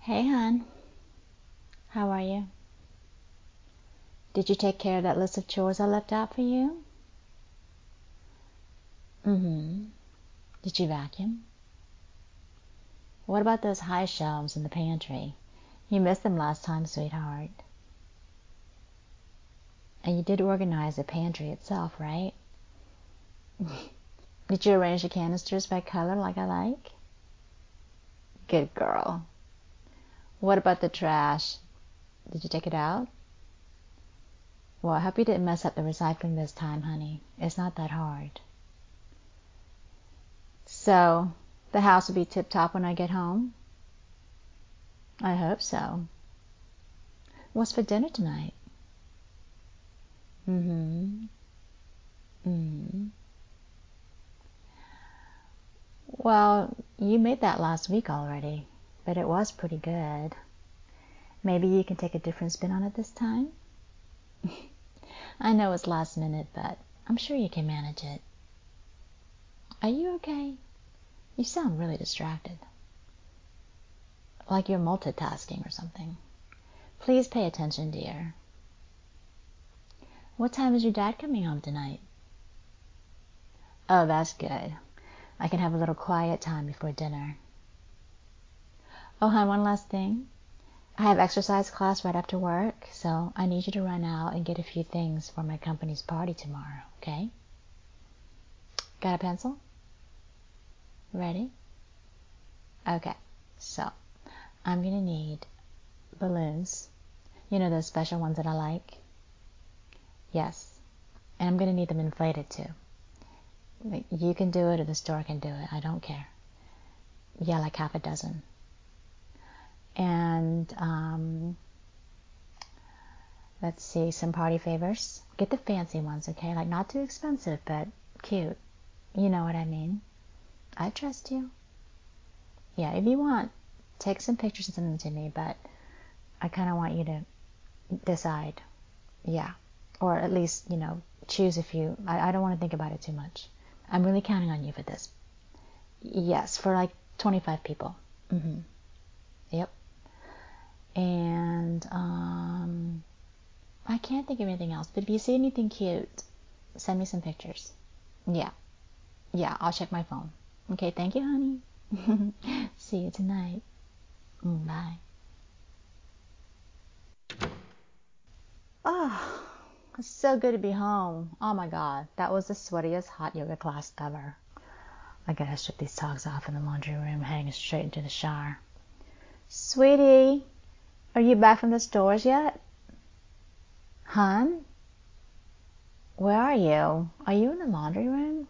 Hey, hon. How are you? Did you take care of that list of chores I left out for you? Mm-hmm. Did you vacuum? What about those high shelves in the pantry? You missed them last time, sweetheart. And you did organize the pantry itself, right? Did you arrange the canisters by color like I like? Good girl. What about the trash? Did you take it out? Well, I hope you didn't mess up the recycling this time, honey. It's not that hard. So, the house will be tip-top when I get home? I hope so. What's for dinner tonight? Mm-hmm. Mm-hmm. Well, you made that last week already, but it was pretty good. Maybe you can take a different spin on it this time? I know it's last minute, but I'm sure you can manage it. Are you okay? You sound really distracted. Like you're multitasking or something. Please pay attention, dear. What time is your dad coming home tonight? Oh, that's good. I can have a little quiet time before dinner. Oh, hon, one last thing. I have exercise class right after work, so I need you to run out and get a few things for my company's party tomorrow, okay? Got a pencil? Ready? Okay, so I'm gonna need balloons. You know those special ones that I like? Yes. And I'm gonna need them inflated too. You can do it or the store can do it. I don't care. Yeah, like half a dozen. And let's see, some party favors. Get the fancy ones, okay? Like not too expensive, but cute. You know what I mean. I trust you. Yeah, if you want, take some pictures and send them to me, but I kind of want you to decide. Yeah. Or at least, choose a few. I don't want to think about it too much. I'm really counting on you for this. Yes, for like 25 people. Mm-hmm. Yep. And I can't think of anything else, but if you see anything cute, send me some pictures. Yeah. Yeah, I'll check my phone. Okay, thank you, honey. See you tonight. Bye. Oh, it's so good to be home. Oh my God, that was the sweatiest hot yoga class ever. I gotta strip these socks off in the laundry room, heading straight into the shower. Sweetie, are you back from the stores yet? Hun? Where are you? Are you in the laundry room?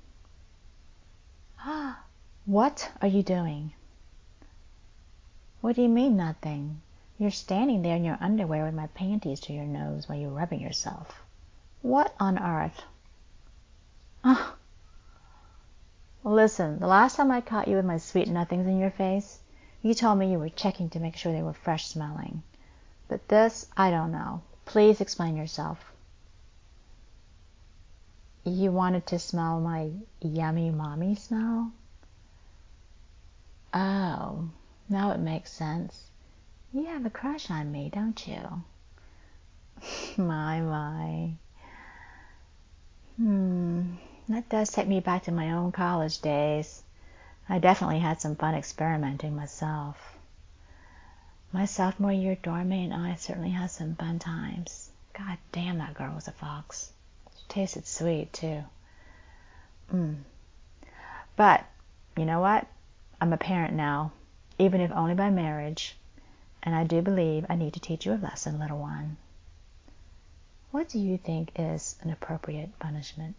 What are you doing? What do you mean nothing? You're standing there in your underwear with my panties to your nose while you're rubbing yourself. What on earth? Ah, listen, the last time I caught you with my sweet nothings in your face, you told me you were checking to make sure they were fresh smelling. But this, I don't know. Please explain yourself. You wanted to smell my yummy mommy smell? Oh, now it makes sense. You have a crush on me, don't you? My. That does take me back to my own college days. I definitely had some fun experimenting myself. My sophomore year dorm mate and I certainly had some fun times. God damn, that girl was a fox. She tasted sweet, too. But, you know what? I'm a parent now, even if only by marriage. And I do believe I need to teach you a lesson, little one. What do you think is an appropriate punishment?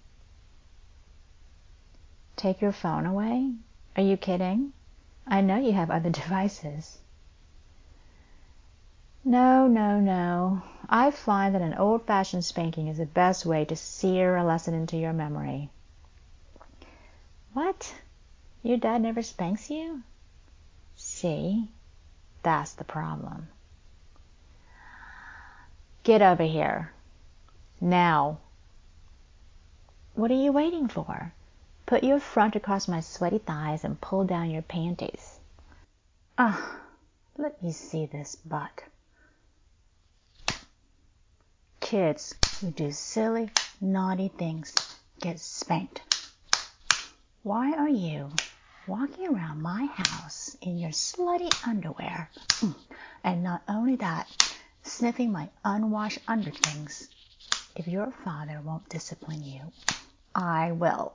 Take your phone away? Are you kidding? I know you have other devices. No. I find that an old-fashioned spanking is the best way to sear a lesson into your memory. What? Your dad never spanks you? See? That's the problem. Get over here. Now. What are you waiting for? Put your front across my sweaty thighs and pull down your panties. Let me see this butt. Kids who do silly, naughty things get spanked. Why are you walking around my house in your slutty underwear? And not only that, sniffing my unwashed underthings. If your father won't discipline you, I will.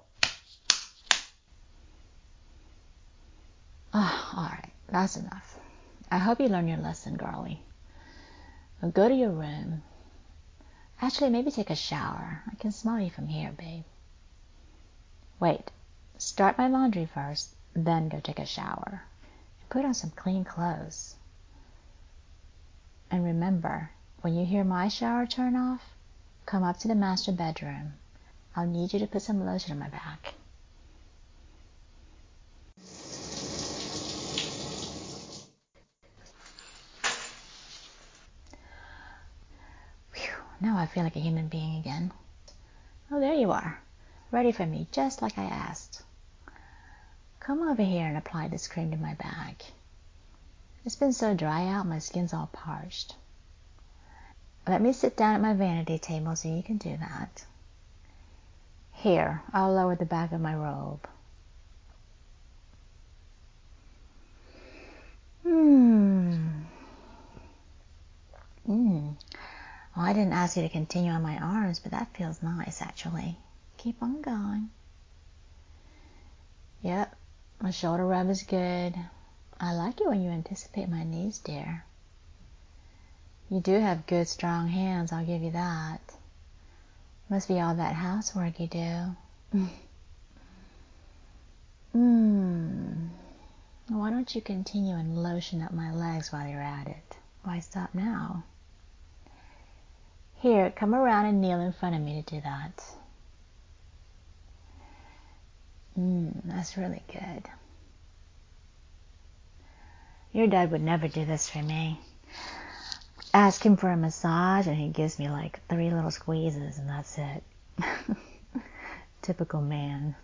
Alright, that's enough. I hope you learned your lesson, girlie. Now go to your room. Actually, maybe take a shower. I can smell you from here, babe. Wait, start my laundry first, then go take a shower. And put on some clean clothes. And remember, when you hear my shower turn off, come up to the master bedroom. I'll need you to put some lotion on my back. Whew, now I feel like a human being again. Oh, there you are. Ready for me, just like I asked. Come over here and apply this cream to my back. It's been so dry out, my skin's all parched. Let me sit down at my vanity table so you can do that. Here, I'll lower the back of my robe. Well, I didn't ask you to continue on my arms, but that feels nice, actually. Keep on going. Yep, my shoulder rub is good. I like it when you anticipate my knees, dear. You do have good, strong hands, I'll give you that. Must be all that housework you do. Why don't you continue and lotion up my legs while you're at it? Why stop now? Here, come around and kneel in front of me to do that. That's really good. Your dad would never do this for me. Ask him for a massage and he gives me like 3 little squeezes and that's it. Typical man.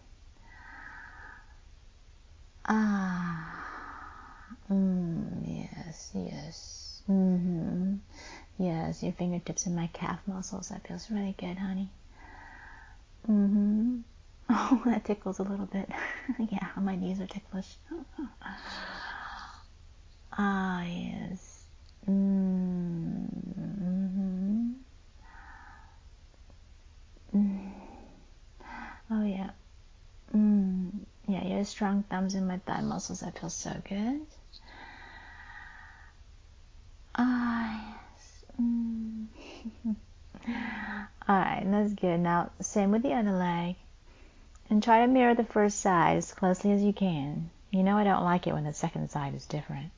Yes. Yes, your fingertips and my calf muscles. That feels really good, honey. Oh, that tickles a little bit. Yeah, my knees are ticklish. Yes. Oh, yeah. Yeah, you have strong thumbs in my thigh muscles. That feels so good. Yes. Alright, that's good. Now, same with the other leg. And try to mirror the first side as closely as you can. You know I don't like it when the second side is different.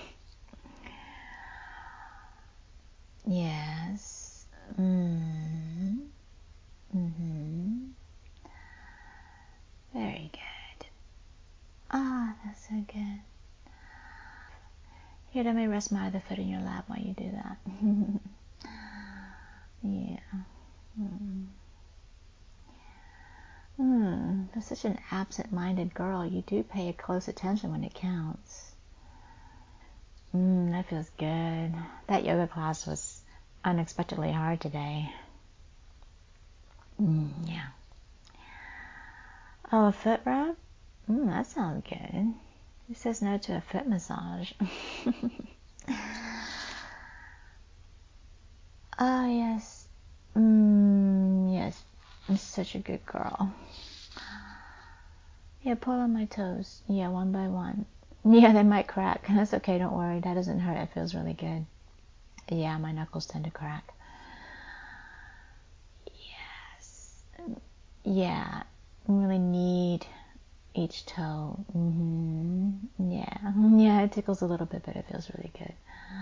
Yes. Very good. That's so good. Here, let me rest my other foot in your lap while you do that. Yeah. For such an absent-minded girl, you do pay close attention when it counts. That feels good. That yoga class was unexpectedly hard today. Yeah. Oh, a foot rub? That sounds good. Who says no to a foot massage? Oh, yes. Yes. I'm such a good girl. Yeah, pull on my toes. Yeah, one by one. Yeah, they might crack. That's okay, don't worry. That doesn't hurt. It feels really good. Yeah, my knuckles tend to crack. Yes. Yeah, really need each toe. Yeah, it tickles a little bit, but it feels really good.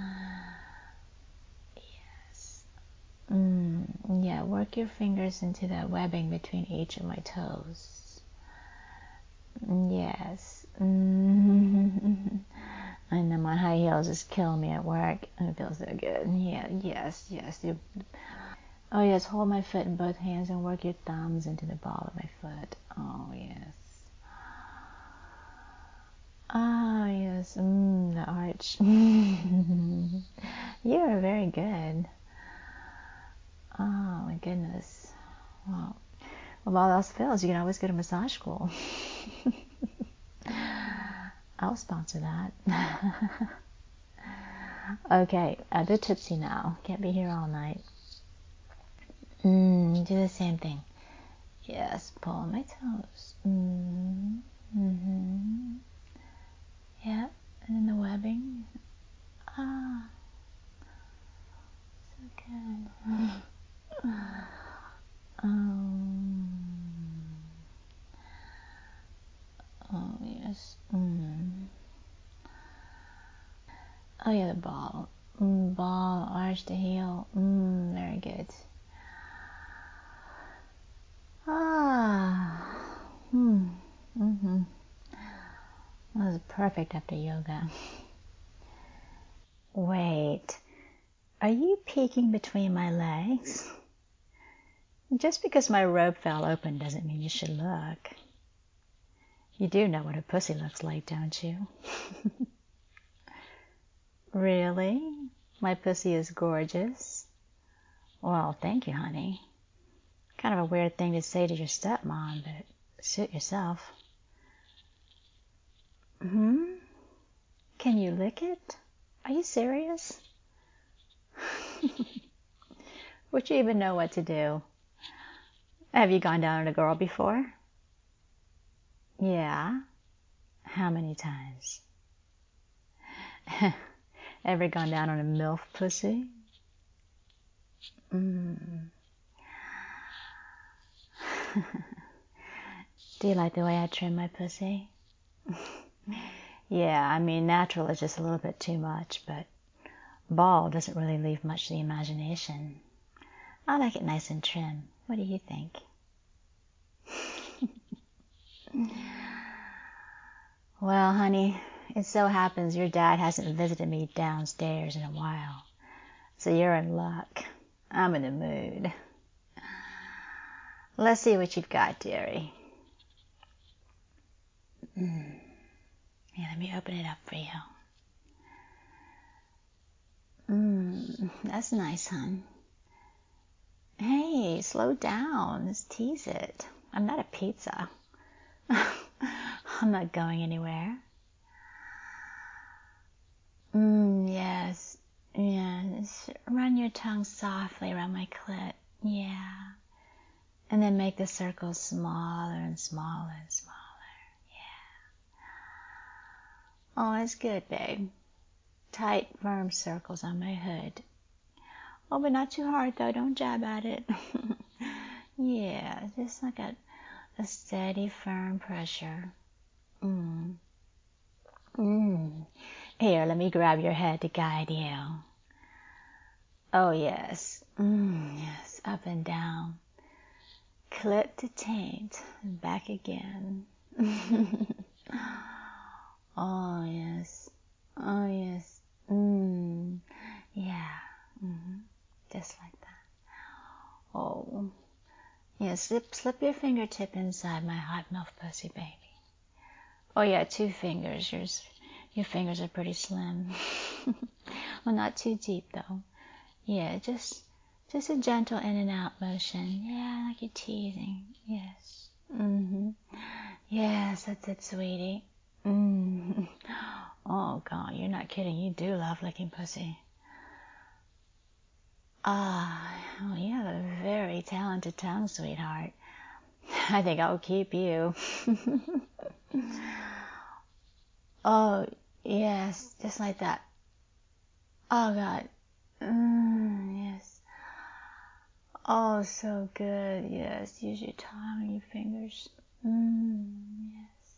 Yes. Yeah, work your fingers into the webbing between each of my toes. Yes. I know my high heels just kill me at work. It feels so good. Yeah, yes. Oh, yes, hold my foot in both hands and work your thumbs into the ball of my foot. Oh, yes. Oh, yes. The arch. You're very good. Oh my goodness. Well, if all else fails, you can always go to massage school. I'll sponsor that. Okay, a bit tipsy now. Can't be here all night. Do the same thing. Yes, pull my toes. Yep, and then the webbing. Ah, so good. Oh yes. Oh yeah, the ball. Ball, arch the heel. Very good. That was perfect after yoga. Wait, are you peeking between my legs? Just because my robe fell open doesn't mean you should look. You do know what a pussy looks like, don't you? Really? My pussy is gorgeous? Well, thank you, honey. Kind of a weird thing to say to your stepmom, but suit yourself. Can you lick it? Are you serious? Would you even know what to do? Have you gone down on a girl before? Yeah. How many times? Ever gone down on a MILF pussy? Do you like the way I trim my pussy? Yeah, I mean, natural is just a little bit too much, but ball doesn't really leave much to the imagination. I like it nice and trim. What do you think? Well, honey, it so happens your dad hasn't visited me downstairs in a while, so you're in luck. I'm in the mood. Let's see what you've got, dearie. Yeah, let me open it up for you. That's nice, hon. Hey, slow down. Let's tease it. I'm not a pizza. I'm not going anywhere. Yes. Yeah, just run your tongue softly around my clit. Yeah. And then make the circle smaller and smaller and smaller. Yeah. Oh, that's good, babe. Tight, firm circles on my hood. Oh, but not too hard, though. Don't jab at it. Yeah, just like a steady, firm pressure. Here, let me grab your head to guide you. Oh, yes. Yes, up and down. Clit to taint, and back again. Oh, yes. Oh, yes. Yeah. Just like that. Oh. Yeah, slip your fingertip inside my hot milk pussy, baby. Oh, yeah, 2 fingers. Your fingers are pretty slim. Well, not too deep, though. Yeah, just a gentle in and out motion. Yeah, like you're teasing. Yes. Yes, that's it, sweetie. Oh, God, you're not kidding. You do love licking pussy. Well, you have a very talented tongue, sweetheart. I think I'll keep you. Oh, yes, just like that. Oh, God. Yes. Oh, so good. Yes, use your tongue and your fingers. Yes.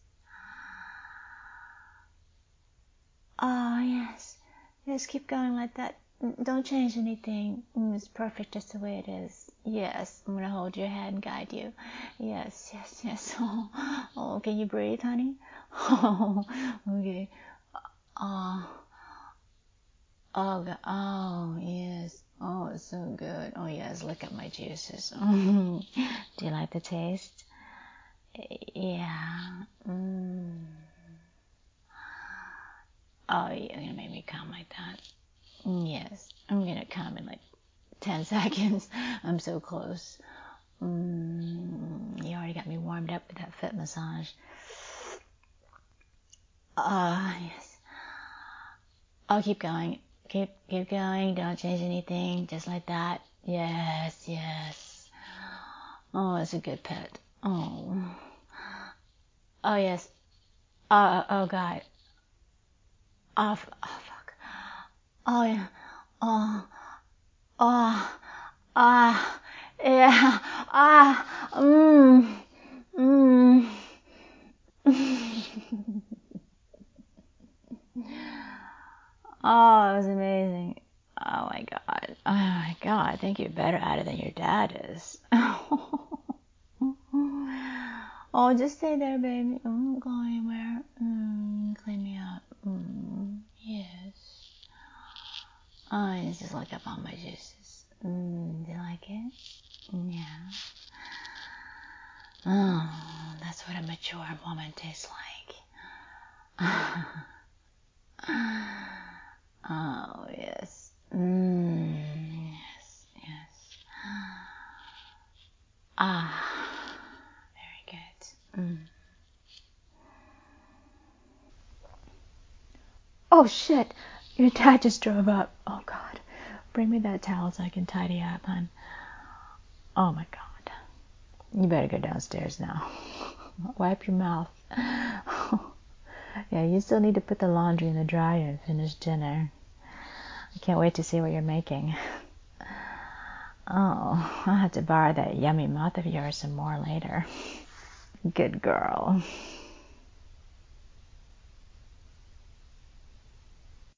Oh, yes. Yes, keep going like that. Don't change anything. It's perfect just the way it is. Yes, I'm going to hold your head and guide you. Yes, yes, yes. Oh, can you breathe, honey? Oh, okay. Oh, God. Oh, yes. Oh, it's so good. Oh, yes, look at my juices. Do you like the taste? Yeah. Oh, you're going to make me come like that. Yes, I'm gonna come in like 10 seconds. I'm so close. You already got me warmed up with that foot massage. Yes. Oh, keep going. Keep going. Don't change anything. Just like that. Yes, yes. Oh, it's a good pet. Oh. Oh, yes. Oh, God. Oh, fuck. Oh, yeah. Oh, oh, ah, yeah, ah, mm. Oh, it was amazing. Oh my God. Oh my God. I think you're better at it than your dad is. Oh, just stay there, baby. Don't go anywhere. Clean me up. Yes. Oh, I just look up all my juices. Do you like it? Yeah. Oh, that's what a mature woman tastes like. Oh, yes. Yes, yes. Very good. Oh, shit. Your dad just drove up. Oh, God. Bring me that towel so I can tidy up, hon. Oh, my God. You better go downstairs now. Wipe your mouth. Yeah, you still need to put the laundry in the dryer and finish dinner. I can't wait to see what you're making. Oh, I'll have to borrow that yummy mouth of yours some more later. Good girl.